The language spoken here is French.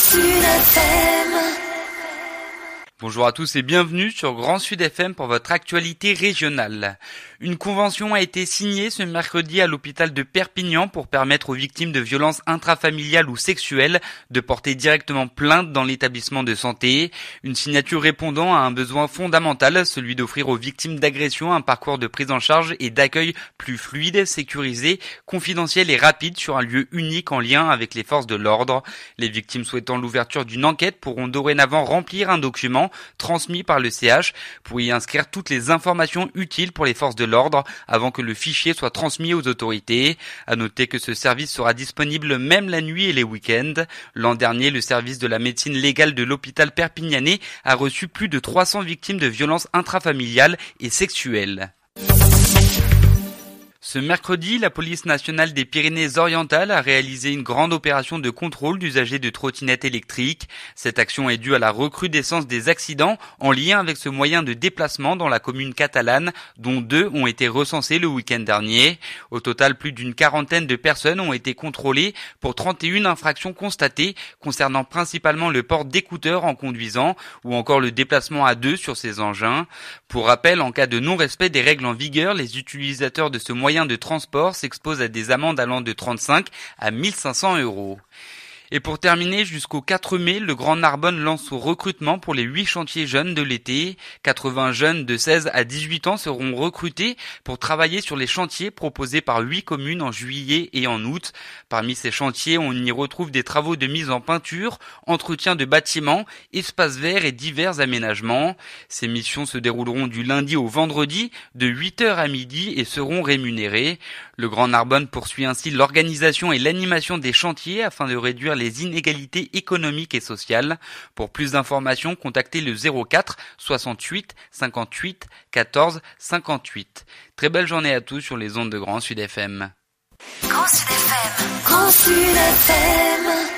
Sud FM. Bonjour à tous et bienvenue sur Grand Sud FM pour votre actualité régionale. Une convention a été signée ce mercredi à l'hôpital de Perpignan pour permettre aux victimes de violences intrafamiliales ou sexuelles de porter directement plainte dans l'établissement de santé. Une signature répondant à un besoin fondamental, celui d'offrir aux victimes d'agressions un parcours de prise en charge et d'accueil plus fluide, sécurisé, confidentiel et rapide sur un lieu unique en lien avec les forces de l'ordre. Les victimes souhaitant l'ouverture d'une enquête pourront dorénavant remplir un document transmis par le CH pour y inscrire toutes les informations utiles pour les forces de l'ordre avant que le fichier soit transmis aux autorités. À noter que ce service sera disponible même la nuit et les week-ends. L'an dernier, le service de la médecine légale de l'hôpital perpignanais a reçu plus de 300 victimes de violences intrafamiliales et sexuelles. Ce mercredi, la police nationale des Pyrénées-Orientales a réalisé une grande opération de contrôle d'usagers de trottinettes électriques. Cette action est due à la recrudescence des accidents en lien avec ce moyen de déplacement dans la commune catalane, dont 2 ont été recensés le week-end dernier. Au total, plus d'une quarantaine de personnes ont été contrôlées pour 31 infractions constatées, concernant principalement le port d'écouteurs en conduisant ou encore le déplacement à 2 sur ces engins. Pour rappel, en cas de non-respect des règles en vigueur, les utilisateurs de ce moyen de transport s'expose à des amendes allant de 35 à 1500 €. Et pour terminer, jusqu'au 4 mai, le Grand Narbonne lance son recrutement pour les 8 chantiers jeunes de l'été. 80 jeunes de 16 à 18 ans seront recrutés pour travailler sur les chantiers proposés par 8 communes en juillet et en août. Parmi ces chantiers, on y retrouve des travaux de mise en peinture, entretien de bâtiments, espaces verts et divers aménagements. Ces missions se dérouleront du lundi au vendredi, de 8h à midi et seront rémunérées. Le Grand Narbonne poursuit ainsi l'organisation et l'animation des chantiers afin de réduire les inégalités économiques et sociales. Pour plus d'informations, contactez le 04 68 58 14 58. Très belle journée à tous sur les ondes de Grand Sud FM. Grand Sud FM. Grand Sud FM.